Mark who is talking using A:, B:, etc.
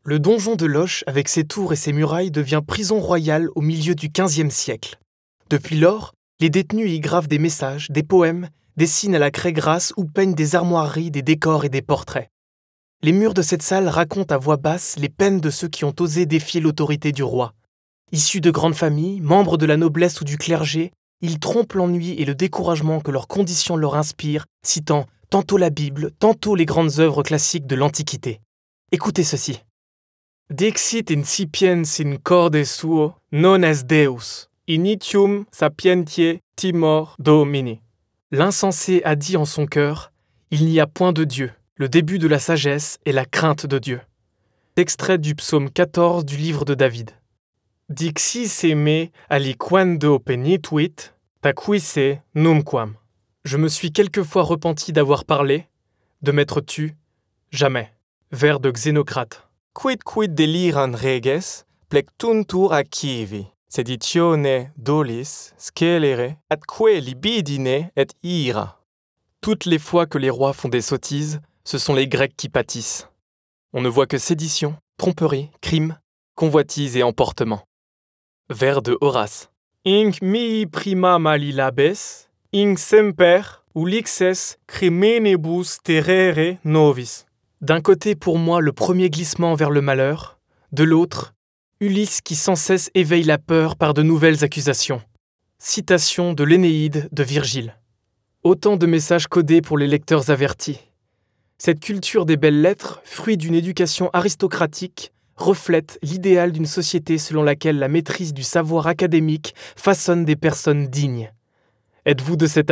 A: Le donjon de Loches, avec ses tours et ses murailles, devient prison royale au milieu du XVe siècle. Depuis lors, les détenus y gravent des messages, des poèmes, dessinent à la craie grasse ou peignent des armoiries, des décors et des portraits. Les murs de cette salle racontent à voix basse les peines de ceux qui ont osé défier l'autorité du roi. Issus de grandes familles, membres de la noblesse ou du clergé, ils trompent l'ennui et le découragement que leurs conditions leur inspirent, citant tantôt la Bible, tantôt les grandes œuvres classiques de l'Antiquité. Écoutez ceci. Dixit incipiens in corde suo non est Deus, initium sapientiae timor Domini. L'insensé a dit en son cœur, il n'y a point de Dieu, le début de la sagesse est la crainte de Dieu. Extrait du psaume 14 du livre de David. Dixi se me aliquando penituit, tacuisse numquam. Je me suis quelquefois repenti d'avoir parlé, de m'être tu, jamais. Vers de Xénocrate.
B: Quid deliran reges, plectuntur accivi, seditione dolis, scelere, atque libidine et ira.
A: Toutes les fois que les rois font des sottises, ce sont les Grecs qui pâtissent. On ne voit que sédition, tromperie, crime, convoitise et emportement. Vers de Horace. Inc mihi prima mali labes, inc semper ulixes crimenibus terrere novis. D'un côté pour moi le premier glissement vers le malheur, de l'autre, Ulysse qui sans cesse éveille la peur par de nouvelles accusations. Citation de l'Énéide de Virgile. Autant de messages codés pour les lecteurs avertis. Cette culture des belles lettres, fruit d'une éducation aristocratique, reflète l'idéal d'une société selon laquelle la maîtrise du savoir académique façonne des personnes dignes. Êtes-vous de cet avis ?